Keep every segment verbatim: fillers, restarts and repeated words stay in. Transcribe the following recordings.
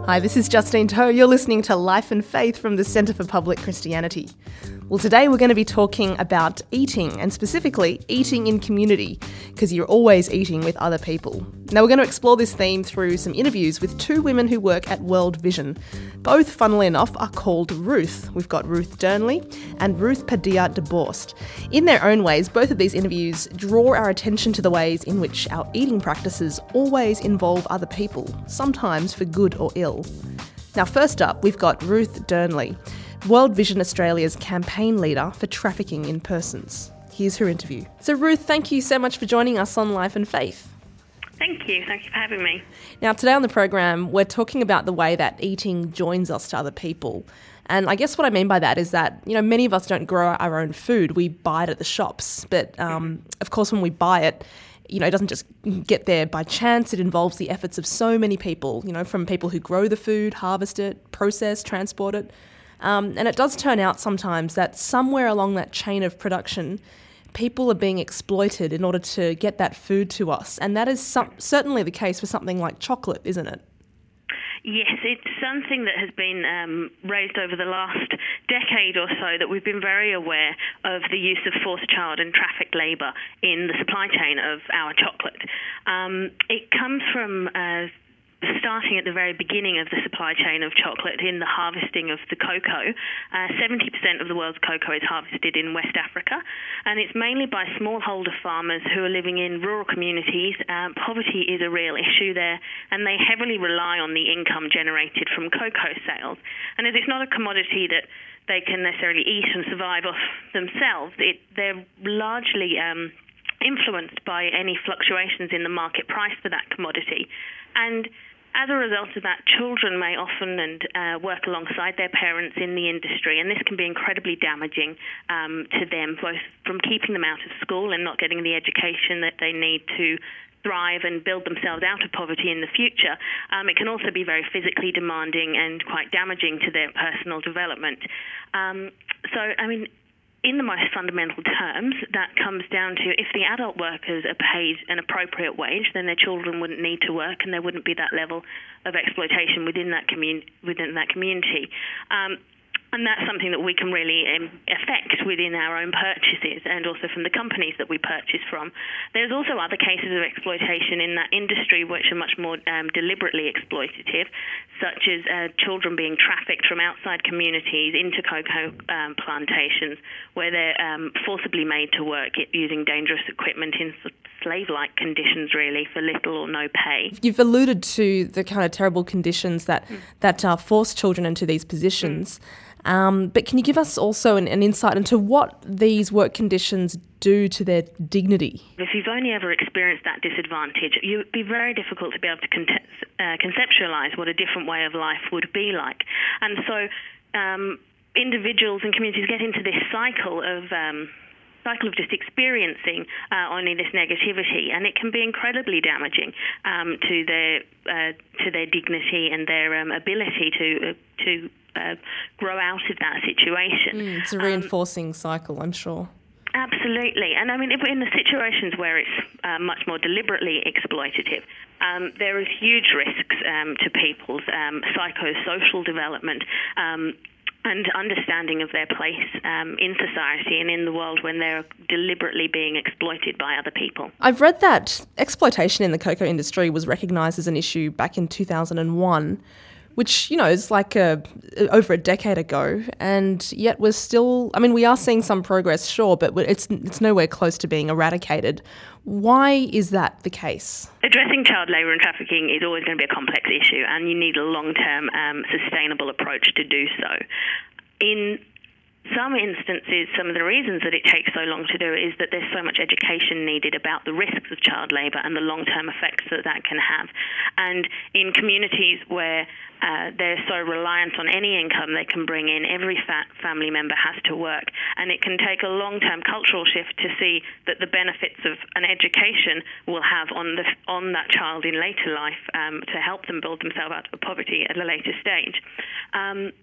Hi, this is Justine Toe. You're listening to Life and Faith from the Centre for Public Christianity. Well, today we're going to be talking about eating, and specifically eating in community, because you're always eating with other people. Now, we're going to explore this theme through some interviews with two women who work at World Vision. Both, funnily enough, are called Ruth. We've got Ruth Dernley and Ruth Padilla de Borst. In their own ways, both of these interviews draw our attention to the ways in which our eating practices always involve other people, sometimes for good or ill. Now, first up, we've got Ruth Dernley, World Vision Australia's campaign leader for trafficking in persons. Here's her interview. So, Ruth, thank you so much for joining us on Life and Faith. Thank you. Thank you for having me. Now, today on the program, we're talking about the way that eating joins us to other people. And I guess what I mean by that is that, you know, many of us don't grow our own food. We buy it at the shops. But, um, of course, when we buy it, you know, it doesn't just get there by chance. It involves the efforts of so many people, you know, from people who grow the food, harvest it, process, transport it. Um, and it does turn out sometimes that somewhere along that chain of production, people are being exploited in order to get that food to us. And that is some, certainly the case for something like chocolate, isn't it? Yes, it's something that has been um, raised over the last decade or so, that we've been very aware of the use of forced child and trafficked labour in the supply chain of our chocolate. Um, it comes from uh, starting at the very beginning of the supply chain of chocolate in the harvesting of the cocoa. Uh, seventy percent of the world's cocoa is harvested in West Africa, and it's mainly by smallholder farmers who are living in rural communities. Um, poverty is a real issue there, and they heavily rely on the income generated from cocoa sales. And as it's not a commodity that they can necessarily eat and survive off themselves, it, they're largely um, influenced by any fluctuations in the market price for that commodity. And as a result of that, children may often and uh, work alongside their parents in the industry, and this can be incredibly damaging um, to them, both from keeping them out of school and not getting the education that they need to thrive and build themselves out of poverty in the future. Um, it can also be very physically demanding and quite damaging to their personal development. Um, so, I mean, in the most fundamental terms, that comes down to if the adult workers are paid an appropriate wage, then their children wouldn't need to work, and there wouldn't be that level of exploitation within that commun- within that community. Um, And that's something that we can really um, affect within our own purchases and also from the companies that we purchase from. There's also other cases of exploitation in that industry which are much more um, deliberately exploitative, such as uh, children being trafficked from outside communities into cocoa um, plantations where they're um, forcibly made to work using dangerous equipment in slave-like conditions, really, for little or no pay. You've alluded to the kind of terrible conditions that, mm. that uh, force children into these positions. Mm. Um, but can you give us also an, an insight into what these work conditions do to their dignity? If you've only ever experienced that disadvantage, it would be very difficult to be able to con- uh, conceptualise what a different way of life would be like. And so um, individuals and communities get into this cycle of um, cycle of just experiencing uh, only this negativity, and it can be incredibly damaging um, to their uh, to their dignity and their um, ability to uh, to uh, grow out of that situation. Mm, it's a reinforcing um, cycle, I'm sure. Absolutely. And I mean, in the situations where it's uh, much more deliberately exploitative, um, there is huge risks um, to people's um, psychosocial development um, and understanding of their place um, in society and in the world when they're deliberately being exploited by other people. I've read that exploitation in the cocoa industry was recognised as an issue back in two thousand one, which, you know, is like a, over a decade ago, and yet we're still, I mean, we are seeing some progress, sure, but it's it's nowhere close to being eradicated. Why is that the case? Addressing child labour and trafficking is always going to be a complex issue, and you need a long-term um, sustainable approach to do so. In some instances, some of the reasons that it takes so long to do it is that there's so much education needed about the risks of child labour and the long-term effects that that can have. And in communities where uh, they're so reliant on any income they can bring in, every fat family member has to work. And it can take a long-term cultural shift to see that the benefits of an education will have on the on that child in later life um, to help them build themselves out of poverty at a later stage. Um,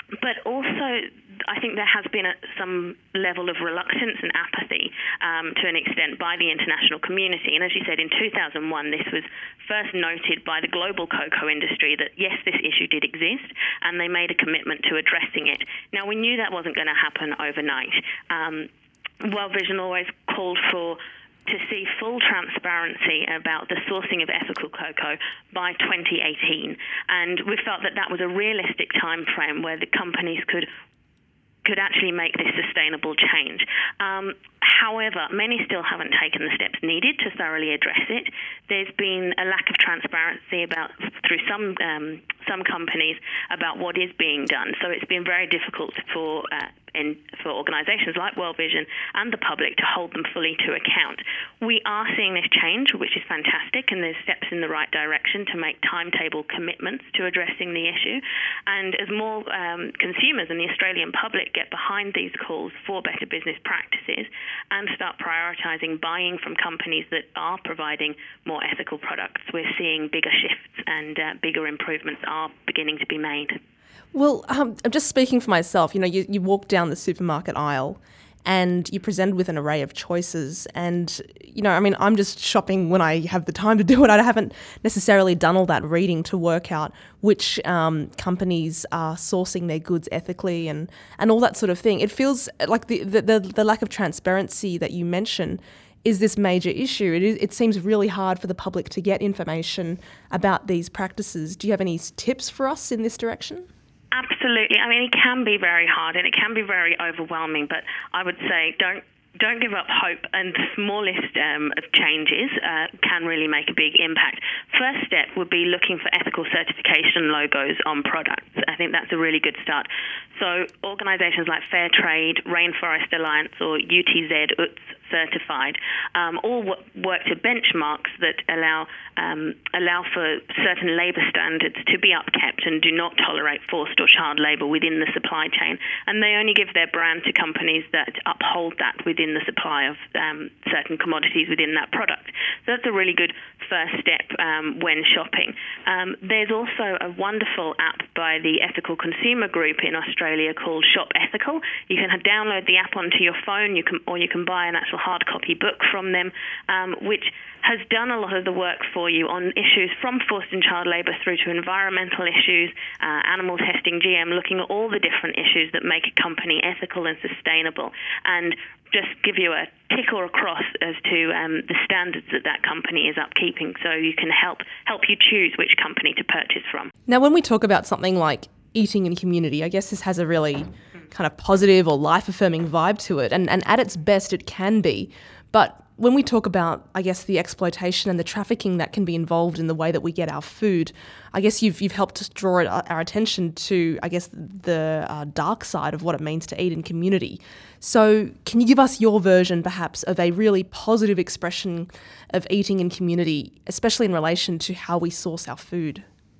but also, I think there has been a, some level of reluctance and apathy um, to an extent by the international community. And as you said, in two thousand one, this was first noted by the global cocoa industry that, yes, this issue did exist, and they made a commitment to addressing it. Now, we knew that wasn't going to happen overnight. Um, World Vision always called for to see full transparency about the sourcing of ethical cocoa by twenty eighteen. And we felt that that was a realistic time frame where the companies could could actually make this sustainable change. Um, however, many still haven't taken the steps needed to thoroughly address it. There's been a lack of transparency about through some um, some companies about what is being done. So it's been very difficult for uh, in, for organisations like World Vision and the public to hold them fully to account. We are seeing this change, which is fantastic, and there's steps in the right direction to make timetable commitments to addressing the issue. And as more um, consumers and the Australian public get behind these calls for better business practices and start prioritising buying from companies that are providing more ethical products, we're seeing bigger shifts and uh, bigger improvements are beginning to be made. Well, um, I'm just speaking for myself. You know, you, you walk down the supermarket aisle and you're presented with an array of choices. And, you know, I mean, I'm just shopping when I have the time to do it. I haven't necessarily done all that reading to work out which um, companies are sourcing their goods ethically and, and all that sort of thing. It feels like the, the, the, the lack of transparency that you mention is this major issue. It, is, it seems really hard for the public to get information about these practices. Do you have any tips for us in this direction? Absolutely. I mean, it can be very hard and it can be very overwhelming, but I would say don't don't give up hope, and the smallest um, of changes uh, can really make a big impact. First step would be looking for ethical certification logos on products. I think that's a really good start. So organisations like Fairtrade, Rainforest Alliance or U T Z, U T S certified, um, all work to benchmarks that allow um, allow for certain labour standards to be upkept and do not tolerate forced or child labour within the supply chain. And they only give their brand to companies that uphold that within the supply of um, certain commodities within that product. So that's a really good first step um, when shopping. Um, there's also a wonderful app by the Ethical Consumer Group in Australia called Shop Ethical. You can download the app onto your phone, you can, or you can buy an actual hard copy book from them, um, which has done a lot of the work for you on issues from forced and child labour through to environmental issues, uh, animal testing, G M, looking at all the different issues that make a company ethical and sustainable, and just give you a tick or a cross as to um, the standards that that company is upkeeping, so you can help help you choose which company to purchase from. Now, when we talk about something like eating in community, I guess this has a really kind of positive or life-affirming vibe to it, and, and at its best it can be. But when we talk about, I guess, the exploitation and the trafficking that can be involved in the way that we get our food, I guess you've you've helped us draw our attention to, I guess, the uh, dark side of what it means to eat in community. So can you give us your version, perhaps, of a really positive expression of eating in community, especially in relation to how we source our food?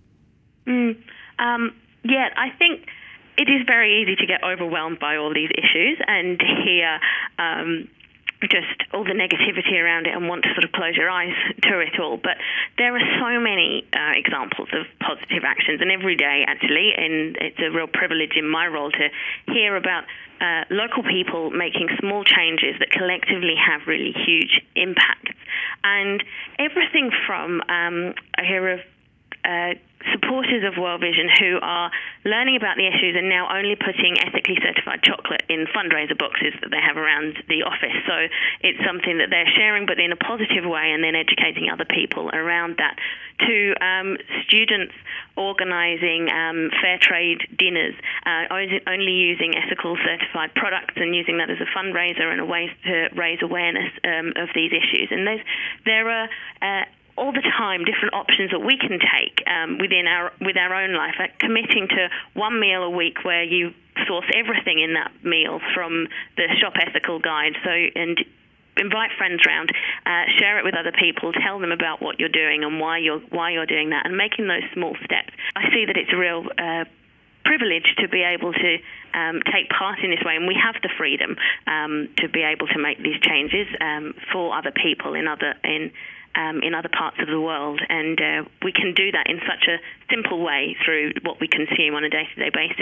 Mm, um, yeah, I think it is very easy to get overwhelmed by all these issues and hear um, just all the negativity around it and want to sort of close your eyes to it all. But there are so many uh, examples of positive actions, and every day, actually, and it's a real privilege in my role to hear about uh, local people making small changes that collectively have really huge impacts. And everything from, um, I hear of uh, supporters of World Vision who are learning about the issues and now only putting ethically certified chocolate in fundraiser boxes that they have around the office. So it's something that they're sharing, but in a positive way, and then educating other people around that. To um, students organising um, fair trade dinners, uh, only using ethical certified products and using that as a fundraiser and a way to raise awareness um, of these issues. And there's, there are uh, all the time different options that we can take um, within our with our own life, like committing to one meal a week where you source everything in that meal from the Shop Ethical guide. So and invite friends round, uh, share it with other people, tell them about what you're doing and why you're why you're doing that, and making those small steps. I see that it's a real uh, privilege to be able to um, take part in this way, and we have the freedom um, to be able to make these changes um, for other people in other in. Um, in other parts of the world, and uh, we can do that in such a simple way through what we consume on a day-to-day basis.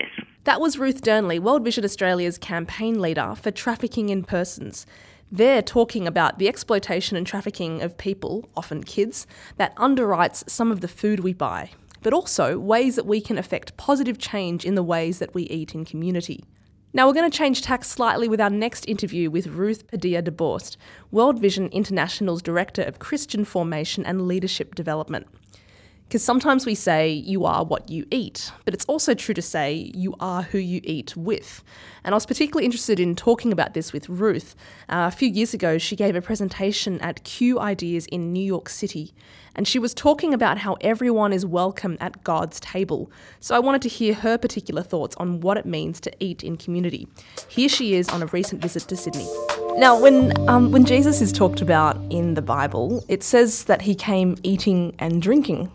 That was Ruth Dernley, World Vision Australia's campaign leader for trafficking in persons. They're talking about the exploitation and trafficking of people, often kids, that underwrites some of the food we buy, but also ways that we can affect positive change in the ways that we eat in community. Now we're going to change tack slightly with our next interview with Ruth Padilla de Borst, World Vision International's Director of Christian Formation and Leadership Development. Because sometimes we say you are what you eat, but it's also true to say you are who you eat with. And I was particularly interested in talking about this with Ruth. Uh, a few years ago, she gave a presentation at Q Ideas in New York City, and she was talking about how everyone is welcome at God's table. So I wanted to hear her particular thoughts on what it means to eat in community. Here she is on a recent visit to Sydney. Now, when um, when Jesus is talked about in the Bible, it says that he came eating and drinking.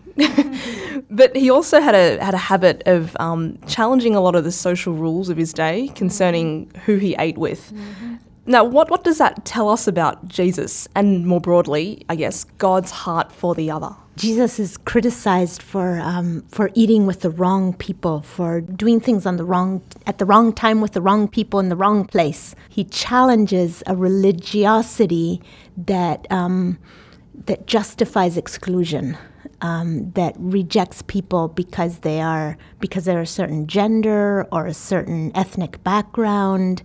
But he also had a had a habit of um, challenging a lot of the social rules of his day concerning who he ate with. Mm-hmm. Now, what, what does that tell us about Jesus and, more broadly, I guess, God's heart for the other? Jesus is criticized for um, for eating with the wrong people, for doing things on the wrong at the wrong time with the wrong people in the wrong place. He challenges a religiosity that um, that justifies exclusion. Um, that rejects people because they are because they're a certain gender or a certain ethnic background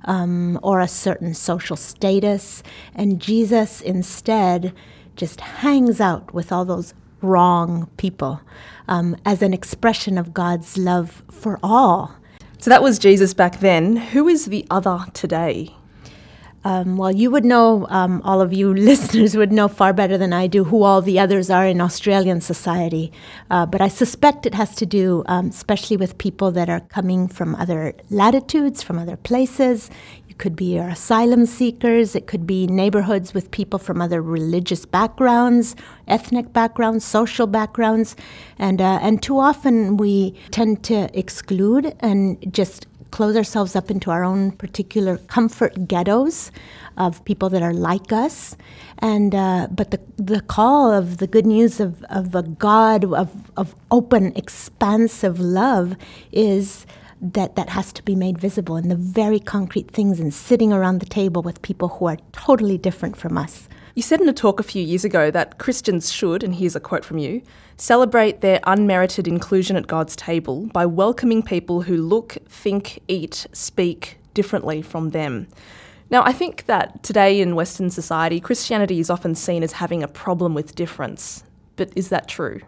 um, or a certain social status, and Jesus instead just hangs out with all those wrong people um, as an expression of God's love for all. So that was Jesus back then. Who is the other today? Um, well, you would know, um, all of you listeners would know far better than I do who all the others are in Australian society. Uh, but I suspect it has to do, um, especially with people that are coming from other latitudes, from other places. It could be your asylum seekers. It could be neighborhoods with people from other religious backgrounds, ethnic backgrounds, social backgrounds. And, uh, and too often we tend to exclude and just close ourselves up into our own particular comfort ghettos of people that are like us. And uh, but the the call of the good news of, of a God of, of open, expansive love is that that has to be made visible in the very concrete things and sitting around the table with people who are totally different from us. You said in a talk a few years ago that Christians should, and here's a quote from you, celebrate their unmerited inclusion at God's table by welcoming people who look, think, eat, speak differently from them. Now, I think that today in Western society, Christianity is often seen as having a problem with difference. But is that true?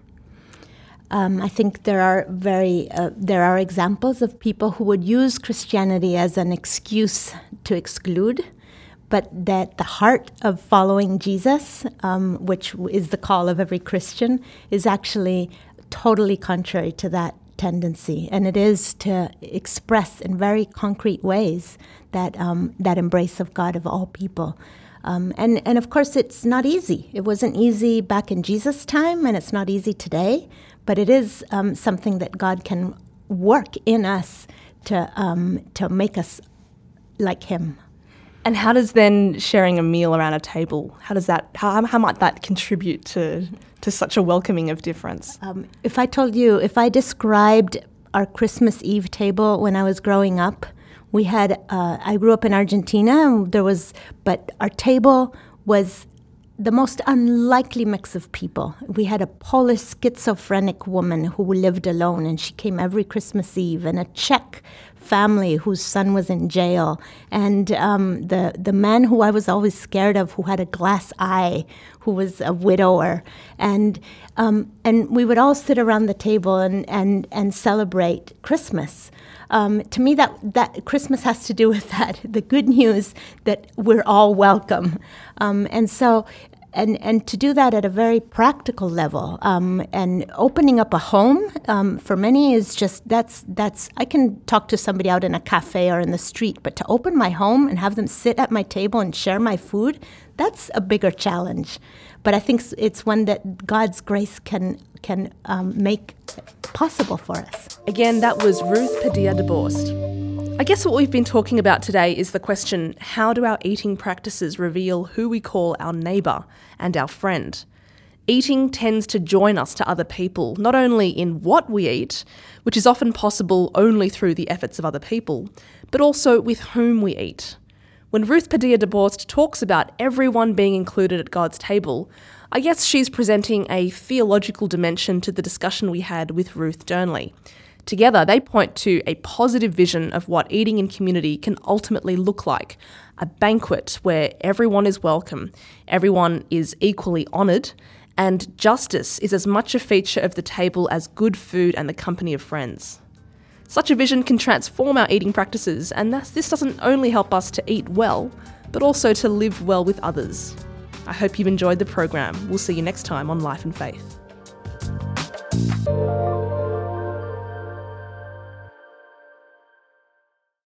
Um, I think there are very uh, there are examples of people who would use Christianity as an excuse to exclude, but that the heart of following Jesus, um, which is the call of every Christian, is actually totally contrary to that tendency. And it is to express in very concrete ways that um, that embrace of God of all people. Um, and, and of course, it's not easy. It wasn't easy back in Jesus' time, and it's not easy today. But it is um, something that God can work in us to um, to make us like Him. And how does then sharing a meal around a table, how does that, how, how might that contribute to, to such a welcoming of difference? Um, if I told you, if I described our Christmas Eve table when I was growing up, we had, uh, I grew up in Argentina, there was, but our table was the most unlikely mix of people. We had a Polish schizophrenic woman who lived alone, and she came every Christmas Eve, and a Czech family whose son was in jail, and um, the the man who I was always scared of, who had a glass eye, who was a widower, and um, and we would all sit around the table and and and celebrate Christmas. Um, to me, that that Christmas has to do with that, the good news that we're all welcome, um, and so. And and to do that at a very practical level, um, and opening up a home um, for many is just that's that's I can talk to somebody out in a cafe or in the street, but to open my home and have them sit at my table and share my food, that's a bigger challenge. But I think it's one that God's grace can can um, make possible for us. Again, that was Ruth Padilla de Borst. I guess what we've been talking about today is the question, how do our eating practices reveal who we call our neighbour and our friend? Eating tends to join us to other people, not only in what we eat, which is often possible only through the efforts of other people, but also with whom we eat. When Ruth Padilla DeBorst talks about everyone being included at God's table, I guess she's presenting a theological dimension to the discussion we had with Ruth Dearnley. Together, they point to a positive vision of what eating in community can ultimately look like, a banquet where everyone is welcome, everyone is equally honoured, and justice is as much a feature of the table as good food and the company of friends. Such a vision can transform our eating practices, and this doesn't only help us to eat well, but also to live well with others. I hope you've enjoyed the program. We'll see you next time on Life and Faith.